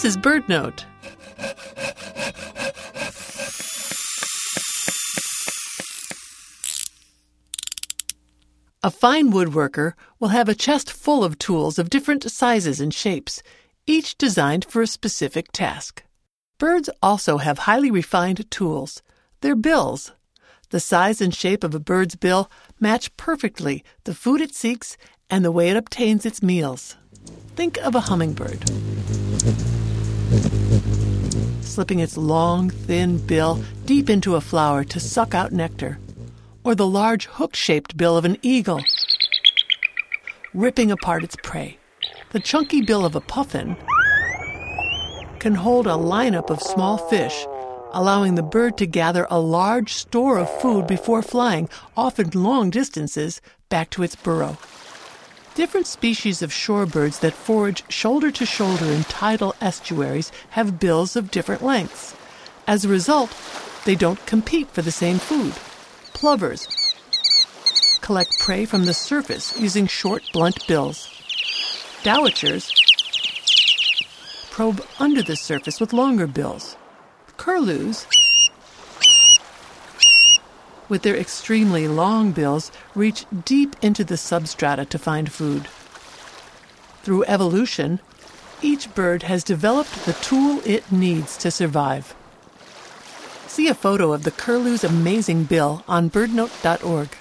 This is BirdNote. A fine woodworker will have a chest full of tools of different sizes and shapes, each designed for a specific task. Birds also have highly refined tools, their bills. The size and shape of a bird's bill match perfectly the food it seeks and the way it obtains its meals. Think of a hummingbird. Slipping its long, thin bill deep into a flower to suck out nectar. Or the large hook-shaped bill of an eagle, ripping apart its prey. The chunky bill of a puffin can hold a lineup of small fish, allowing the bird to gather a large store of food before flying, often long distances, back to its burrow. Different species of shorebirds that forage shoulder to shoulder in tidal estuaries have bills of different lengths. As a result, they don't compete for the same food. Plovers collect prey from the surface using short, blunt bills. Dowitchers probe under the surface with longer bills. Curlews, with their extremely long bills, reach deep into the substrata to find food. Through evolution, each bird has developed the tool it needs to survive. See a photo of the curlew's amazing bill on birdnote.org.